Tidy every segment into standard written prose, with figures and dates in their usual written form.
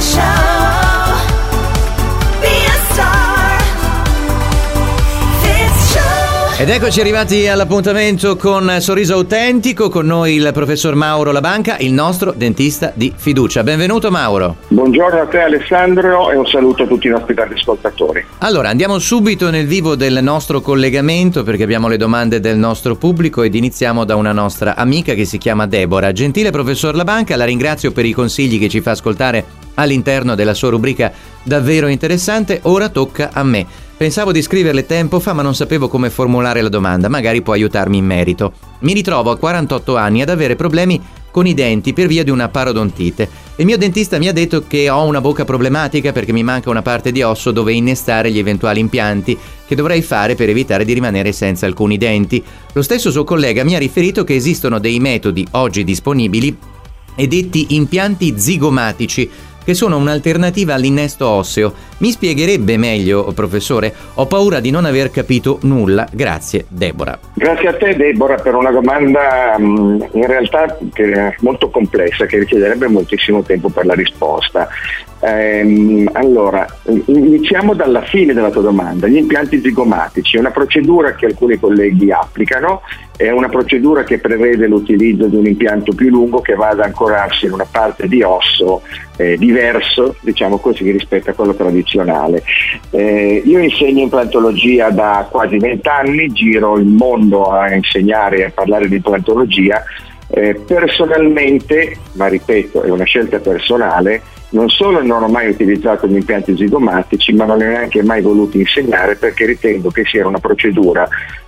show. Be a star. Fitz Show. Ed eccoci arrivati all'appuntamento con Sorriso Autentico, con noi il professor Mauro Labanca, il nostro dentista di fiducia. Benvenuto Mauro. Buongiorno a te Alessandro e un saluto a tutti i nostri ascoltatori. Allora, andiamo subito nel vivo del nostro collegamento perché abbiamo le domande del nostro pubblico ed iniziamo da una nostra amica che si chiama Deborah. Gentile professor Labanca, la ringrazio per i consigli che ci fa ascoltare all'interno della sua rubrica davvero interessante. Ora tocca a me. Pensavo di scriverle tempo fa ma non sapevo come formulare la domanda, magari può aiutarmi in merito. Mi ritrovo a 48 anni ad avere problemi con i denti per via di una parodontite. Il mio dentista mi ha detto che ho una bocca problematica perché mi manca una parte di osso dove innestare gli eventuali impianti che dovrei fare per evitare di rimanere senza alcuni denti. Lo stesso suo collega mi ha riferito che esistono dei metodi oggi disponibili e detti impianti zigomatici, che sono un'alternativa all'innesto osseo. Mi spiegherebbe meglio, professore? Ho paura di non aver capito nulla. Grazie, Deborah. Grazie a te, Deborah, per una domanda in realtà che è molto complessa, che richiederebbe moltissimo tempo per la risposta. Allora, iniziamo dalla fine della tua domanda. Gli impianti zigomatici è una procedura che alcuni colleghi applicano, è una procedura che prevede l'utilizzo di un impianto più lungo che vada ad ancorarsi in una parte di osso diverso, diciamo così, rispetto a quello tradizionale. Io insegno implantologia da quasi 20 anni, giro il mondo a insegnare e a parlare di implantologia. Personalmente, ma ripeto, è una scelta personale, non solo non ho mai utilizzato gli impianti zigomatici, ma non li ho neanche mai voluto insegnare perché ritengo che sia una procedura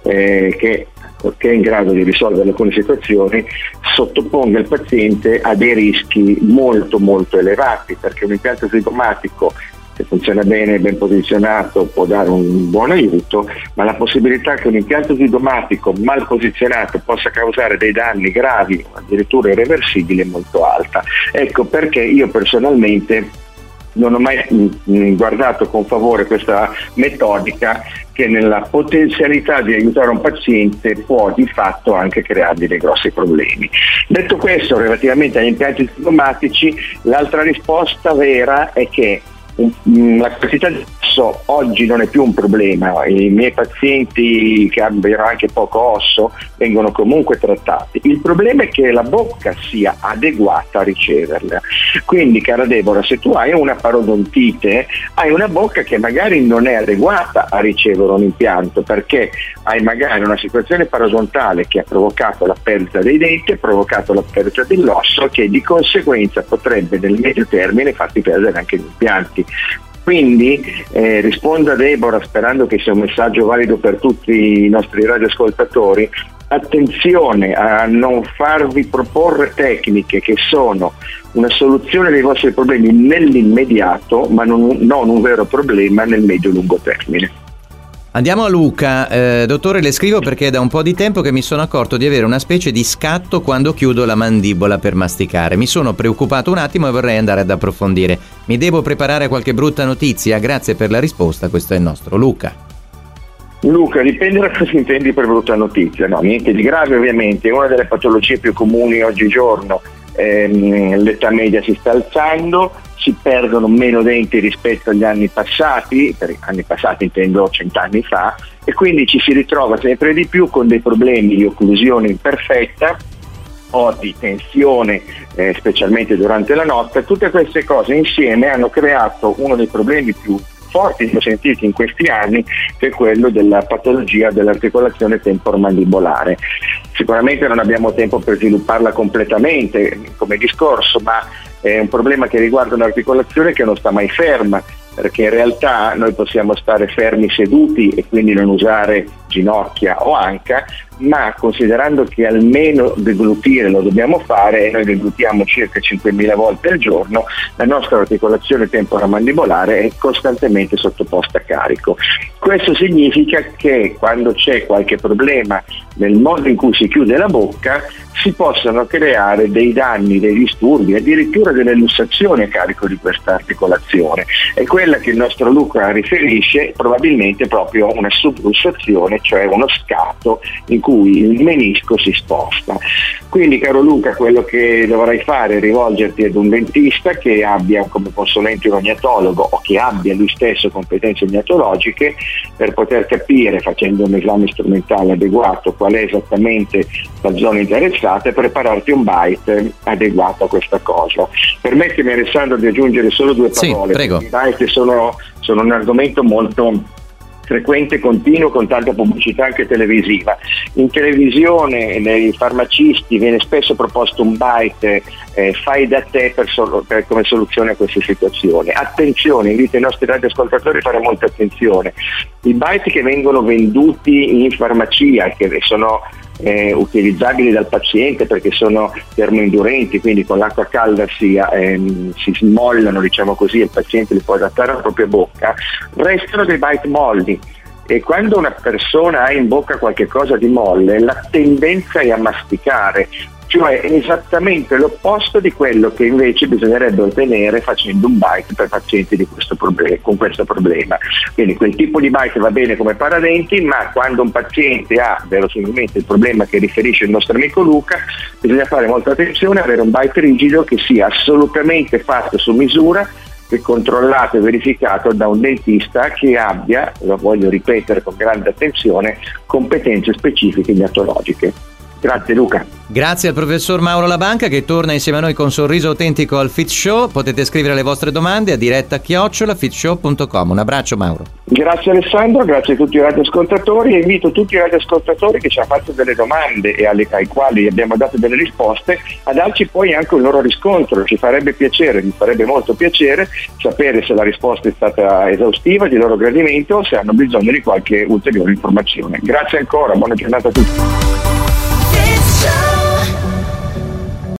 che è in grado di risolvere alcune situazioni, sottoponga il paziente a dei rischi molto molto elevati, perché un impianto zigomatico, se funziona bene, ben posizionato, può dare un buon aiuto, ma la possibilità che un impianto zigomatico mal posizionato possa causare dei danni gravi, addirittura irreversibili, è molto alta. Ecco perché io personalmente non ho mai guardato con favore questa metodica che nella potenzialità di aiutare un paziente può di fatto anche creargli dei grossi problemi. Detto questo, relativamente agli impianti zigomatici, l'altra risposta vera è che la quantità di osso oggi non è più un problema. I miei pazienti che abbiano anche poco osso vengono comunque trattati. Il problema è che la bocca sia adeguata a riceverla. Quindi, cara Deborah, se tu hai una parodontite, hai una bocca che magari non è adeguata a ricevere un impianto, perché hai magari una situazione parodontale che ha provocato la perdita dei denti, ha provocato la perdita dell'osso, che di conseguenza potrebbe nel medio termine farti perdere anche gli impianti. Quindi rispondo a Deborah sperando che sia un messaggio valido per tutti i nostri radioascoltatori: attenzione a non farvi proporre tecniche che sono una soluzione dei vostri problemi nell'immediato, ma non un vero problema nel medio-lungo termine. Andiamo a Luca. Dottore, le scrivo perché è da un po' di tempo che mi sono accorto di avere una specie di scatto quando chiudo la mandibola per masticare. Mi sono preoccupato un attimo e vorrei andare ad approfondire. Mi devo preparare a qualche brutta notizia? Grazie per la risposta, questo è il nostro Luca. Luca, dipende da cosa intendi per brutta notizia. No, niente di grave ovviamente, è una delle patologie più comuni oggigiorno. L'età media si sta alzando, si perdono meno denti rispetto agli anni passati, per anni passati intendo 100 anni fa, e quindi ci si ritrova sempre di più con dei problemi di occlusione imperfetta o di tensione, specialmente durante la notte. Tutte queste cose insieme hanno creato uno dei problemi più forti che ho sentito in questi anni, che è quello della patologia dell'articolazione temporomandibolare. Sicuramente non abbiamo tempo per svilupparla completamente come discorso, ma è un problema che riguarda un'articolazione che non sta mai ferma, perché in realtà noi possiamo stare fermi seduti e quindi non usare ginocchia o anca, ma considerando che almeno deglutire lo dobbiamo fare, e noi deglutiamo circa 5.000 volte al giorno, la nostra articolazione temporomandibolare è costantemente sottoposta a carico. Questo significa che quando c'è qualche problema nel modo in cui si chiude la bocca, si possono creare dei danni, dei disturbi, addirittura delle lussazioni a carico di questa articolazione. È quella che il nostro Luca riferisce, probabilmente proprio una sublussazione, cioè uno scatto in cui il menisco si sposta. Quindi, caro Luca, quello che dovrai fare è rivolgerti ad un dentista che abbia come consulente un ognatologo o che abbia lui stesso competenze ognatologiche per poter capire, facendo un esame strumentale adeguato, qual è esattamente la zona interessata e prepararti un bite adeguato a questa cosa. Permettimi, Alessandro, di aggiungere solo due parole. Sì, prego. I bite sono un argomento molto frequente e continuo, con tanta pubblicità anche televisiva. In televisione, nei farmacisti viene spesso proposto un bite fai da te per come soluzione a queste situazioni. Attenzione, invito i nostri radioascoltatori a fare molta attenzione. I bite che vengono venduti in farmacia, che sono utilizzabili dal paziente perché sono termoindurenti, quindi con l'acqua calda si smollano, diciamo così, e il paziente li può adattare alla propria bocca, restano dei bite molli. E quando una persona ha in bocca qualche cosa di molle, la tendenza è a masticare, cioè esattamente l'opposto di quello che invece bisognerebbe ottenere facendo un bite per pazienti di con questo problema. Quindi quel tipo di bite va bene come paradenti, ma quando un paziente ha verosimilmente il problema che riferisce il nostro amico Luca, bisogna fare molta attenzione a avere un bite rigido che sia assolutamente fatto su misura e controllato e verificato da un dentista che abbia, lo voglio ripetere con grande attenzione, competenze specifiche odontologiche. Grazie Luca. Grazie al professor Mauro Labanca, che torna insieme a noi con sorriso autentico al Fit Show. Potete scrivere le vostre domande a diretta@fitshow.com. Un abbraccio, Mauro. Grazie Alessandro, grazie a tutti i radioascoltatori, e invito tutti i radioascoltatori che ci hanno fatto delle domande e ai quali abbiamo dato delle risposte a darci poi anche un loro riscontro. Ci farebbe piacere, mi farebbe molto piacere sapere se la risposta è stata esaustiva, di loro gradimento, o se hanno bisogno di qualche ulteriore informazione. Grazie ancora, buona giornata a tutti.